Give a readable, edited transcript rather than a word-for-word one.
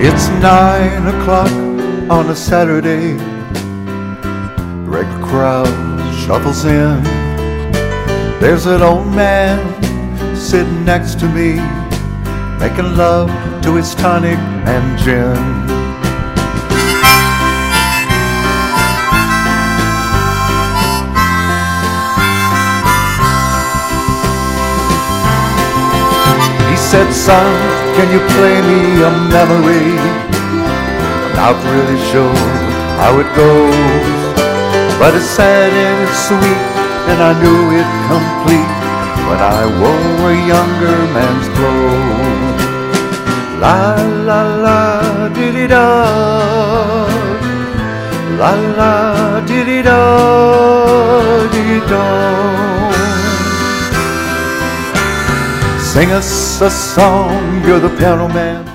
It's 9 o'clock on a Saturday. The regular crowd shuffles in. There's an old man sitting next to me, making love to his tonic and gin. He said, "Son, can you play me a memory? I'm not really sure how it goes, but it's sad and it's sweet, and I knew it complete when I wore a younger man's clothes." La la la diddy da, la la diddy da diddy da. Sing us a song, you're the piano man.